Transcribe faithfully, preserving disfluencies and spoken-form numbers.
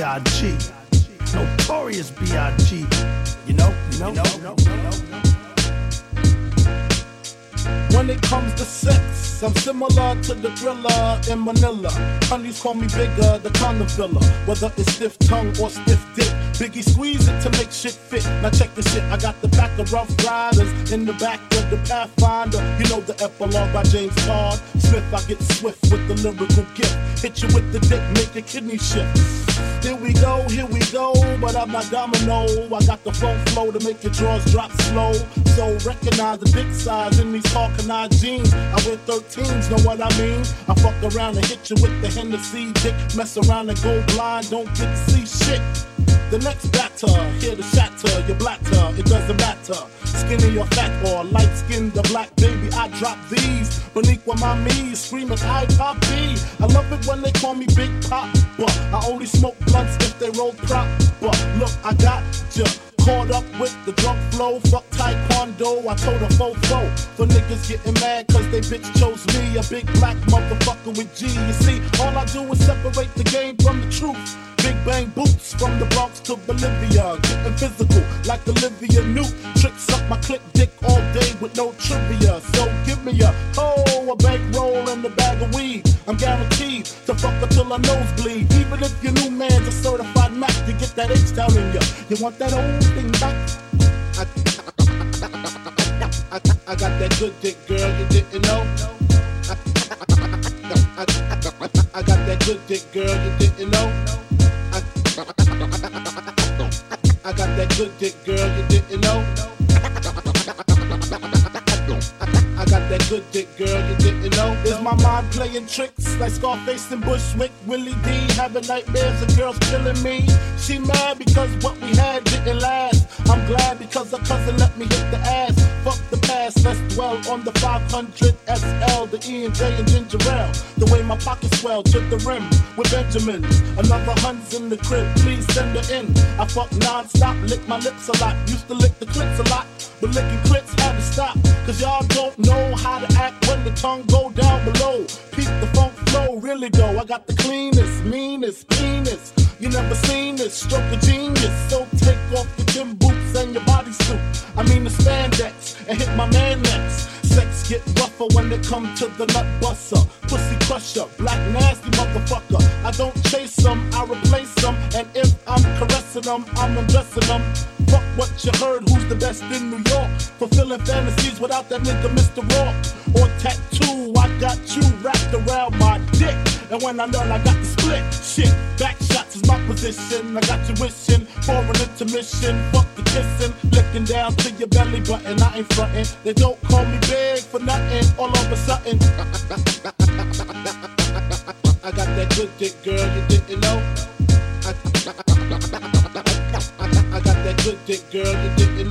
I G Notorious B I G You know, you know, you know, you know, you know. When it comes to sex, I'm similar to the thriller in Manila. Honeys call me bigger, the kind of villa. Whether it's stiff tongue or stiff dick, Biggie squeeze it to make shit fit. Now check the shit, I got the back of Rough Riders in the back of the Pathfinder. You know the epilogue by James Todd Smith. I get swift with the lyrical gift. Hit you with the dick, make your kidney shift. Here we go, here we go, but I'm not domino. I got the funk flow to make your drawers drop slow. So recognize the dick size in these Hawkeye jeans. I wear thirteens, know what I mean? I fuck around and hit you with the Hennessy dick. Mess around and go blind, don't get to see shit. The next batter, here to shatter your blatter, it doesn't matter. Skinny or fat or light skinned or black, baby, I drop these. Beneath with my knees, screaming I pop B. I love it when they call me Big Pop, but I only smoke blunts if they roll prop. But look, I got ya. Caught up with the drunk flow, fuck taekwondo, I told a fofo. For niggas getting mad cause they bitch chose me, a big black motherfucker with G. You see, all I do is separate the game from the truth. Big bang boots from the Bronx to Bolivia, getting physical like Olivia Newt. Tricks up my click dick all day with no trivia. So give me a oh, a bankroll and a bag of weed. I'm guaranteed to fuck her till her nose bleed. Even if your new man's a certified Mac, you get that H down in ya. You want that old thing back? I, I, I, I got that good dick, girl, you didn't know. I, I, I, I got that good dick, girl, you didn't know. I, I got that good dick, girl, you didn't know. I got that good dick, girl, you didn't know. Is my mind playing tricks like Scarface and Bushwick? Willie D having nightmares of girls killing me. She mad because what we had didn't last. I'm glad because her cousin let me hit the ass. Fuck the past, let's dwell on the five hundred S L, the E and J and Ginger Ale. The way my pockets swell to the rim with Benjamins. Another hund's in the crib, please send her in. I fuck non-stop, lick my lips a lot. Used to lick the clips a lot, but licking clips had to stop. Cause y'all don't know how to act when the tongue go down below. Peep the funk flow, really though. I got the cleanest, meanest penis. You never seen this, stroke of genius. So take off your gym boots and your bodysuit. I mean the spandex, and hit my man next. Sex get rougher when it come to the nut buster. Pussy crusher, black nasty motherfucker. I don't chase them, I replace them. And if I'm caressing them, I'm undressing them. Fuck what you heard, who's the best in New York? Fulfilling fantasies without that nigga Mister Rock. Or tattoo, I got you wrapped around my dick. And when I learn I got the split, shit, back shots is my position. I got you wishing for an intermission. Fuck the kissing, licking down to your belly button. I ain't frontin', they don't call me big for nothing. All of a sudden, I got that good dick, girl, you didn't know. I, I got that good dick, girl, you didn't